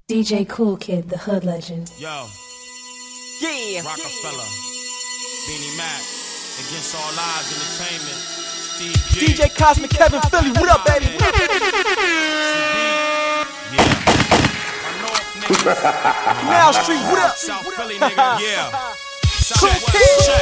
DJ Cool Kid, the hood legend. Yo. Yeah. Rockefeller. Beanie Mac. Against All Odds Entertainment. Steve G. DJ Cosmic Kevin Philly. What up, baby? Yeah. My North niggas. Canal Street. What up? South Philly nigga. Yeah. Cool Southwest. Kid.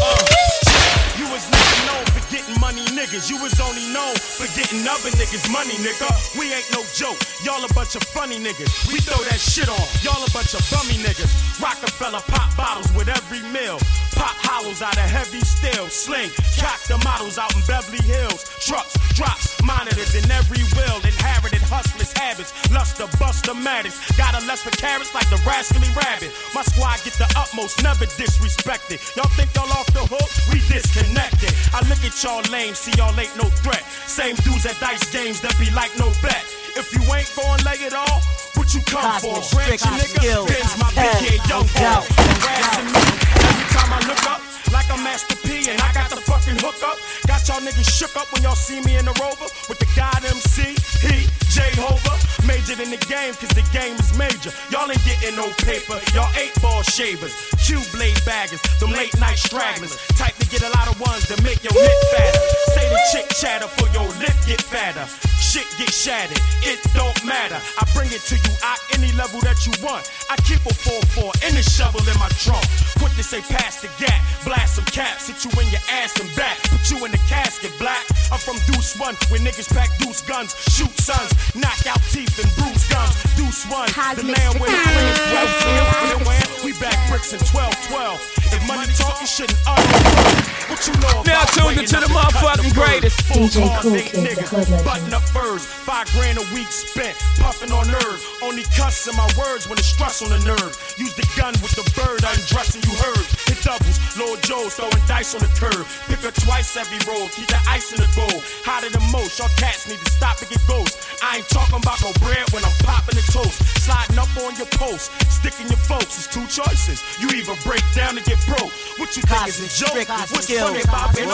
You was never known for getting money niggas. You was only known for getting other niggas money, nigga. We ain't no joke. Y'all a bunch of funny niggas. We throw that shit on. Y'all a bunch of bummy niggas. Rockefeller pop bottles with every meal. Pop hollows out of heavy steel. Sling, cock the models out in Beverly Hills. Trucks, drops, monitors in every wheel. Inherited hustlers habits. Luster, buster, maddox. Got a lust for carrots like the rascally rabbit. My squad get the utmost, never disrespected. Y'all think y'all off the hook? We disconnected. I look at y'all lame, see y'all ain't no threat. Same dudes at dice games that be like no bet. If you ain't gon' lay it all, what you come for? Branch nigga, Ben's my big head young boy. Harassing me every time I look up, like I'm Master P and I got the fucking hook up. Got y'all niggas shook up when y'all see me in the Rover with the God MC, he, J-Hova. Majored in the game cause the game is major. Y'all ain't getting no paper, y'all 8-ball shavers, Q-blade baggers, them late night stragglers. Type to get a lot of ones to make your lip fatter. Say the chick chatter for your lip get fatter. Shit get shattered, it don't matter. I bring it to you at any level that you want. I keep a 4-4 and a shovel in my trunk. Quick to say pass the gap, blast some caps, hit you in your ass and back, put you in the casket black. I'm from Deuce 1, where niggas pack deuce guns, shoot sons, knock out teeth and bruise gums. Deuce 1, the land where the queen is well. We back bricks in 12-12. If money talking shouldn't utter. What you know about now tuned into the motherfucking greatest. DJ Cool Kid, the hood Button legend. up furs, $5 grand a week spent, puffing on nerve. Only cuss in my words when it's stress on the nerve. Use the gun with the bird, undressing you heard. Hit doubles, Lord Joe's throwing dice on the curb. Pick her twice every roll, keep the ice in the goal. Hotter than most, y'all cats need to stop and get ghosts. I ain't talking about no bread when I'm popping the toast. Sliding up on your post, sticking your folks. It's two choices. You either break down or get broke. What you think is a joke? What's funny about it?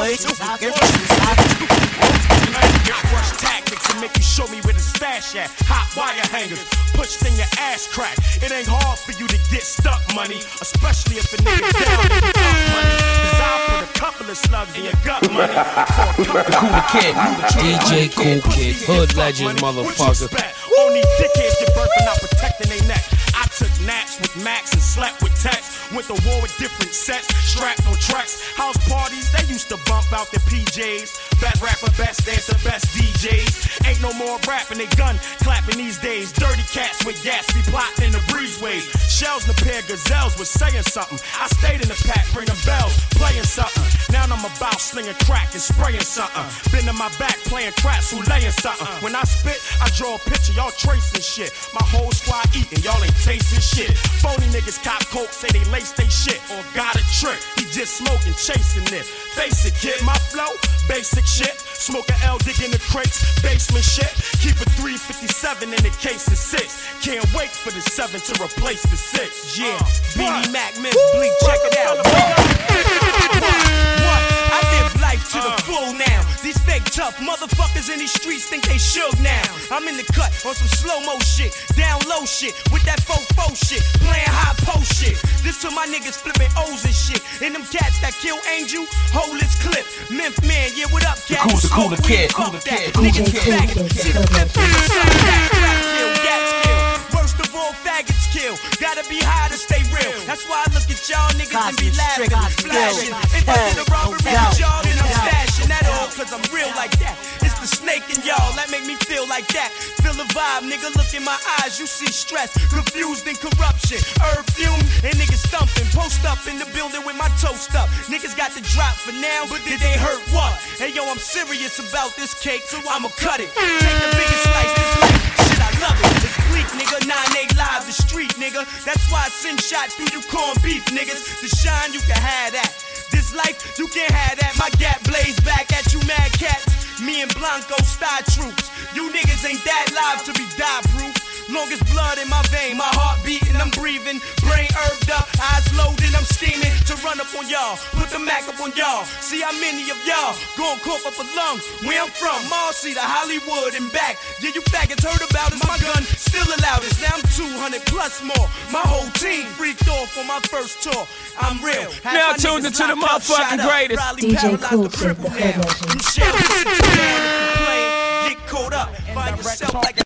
Rush tactics and make you show me where the stash at. Hot wire hangers, pushed in your ass crack. It ain't hard for you to get stuck money, especially if a nigga down with the up money. Cause I'll put a couple of slugs in your gut money. Cool Kid, DJ Cool Kid, hood legend, motherfucker. Only dickheads get burnt for not protecting their neck. I took naps with Max and slept with Tex. Went to war with different sets, strapped on tracks. House parties, they used to bump out the PJs. Best rapper, best dancer, best DJs. Ain't no more rapping, they gun clapping these days. Dirty cats with gas be plotting in the breezeway. Shells and a pair of gazelles was saying something. I stayed in the pack, ringing bells, playing something. Now I'm about slinging crack and spraying something. Been in my back playing craps, who laying something. When I spit, I draw a picture, y'all tracing shit. My whole squad eating, y'all ain't tasting shit. Phony niggas cop coke, say they lace they shit. Or got a trick, he just smoking, chasing this. Face it, kid, my flow, basic shit. Smoke a L, dig in the crates, basement shit. Keep a 357 in the case of 6. Can't wait for the 7 to replace the 6. Yeah, Beanie Mac, Miss Bleak, check it out. I live life to the full now. These fake tough motherfuckers in these streets think they shook now. I'm in the cut on some slow-mo shit, down low shit, with that faux shit, playing high post shit. This to my niggas flipping O's and shit. And them cats that kill Angel, hold his clip. Myth man, yeah, what up, cat? The cooler kid, Niggas faggot, see the flip in the sun, rap kill, gats kill. Worst of all, faggots kill. Gotta be high to stay real. That's why I look at y'all niggas and be laughing, flashing. If I did a robbery with y'all, then I'm stashing that all, cause I'm real like that. It's the snake in y'all that make me feel like that. Feel the vibe, nigga, look in my eyes, you see stress, confused and corruption. Herb fume and niggas thumping, post up in the building with my toast up. Niggas got the drop for now, but did they hurt what? Hey yo, I'm serious about this cake, so I'ma cut it. Take the biggest slice, this life, shit, I love it. It's bleak, nigga, 9-8 live, the street, nigga. That's why I send shots through you corn beef, niggas. The shine, you can have that. This life, you can't have that. My gap blaze back at you mad cats. Me and Blanco star troops. You niggas ain't that live to be die-proof. Longest blood in my vein, my heart beating, I'm breathing. Brain herbed up, eyes loaded, I'm steaming. To run up on y'all, put the Mac up on y'all. See how many of y'all gon' cough up a lung. Where I'm from, Marcy to Hollywood and back. Yeah, you faggots heard about us. My gun still the loudest. Now I'm 200 plus more. My whole team freaked off on my first tour. I'm real. Now tuned into the motherfucking greatest. DJ Cool Kid, the hood legend. Get caught up, find yourself like a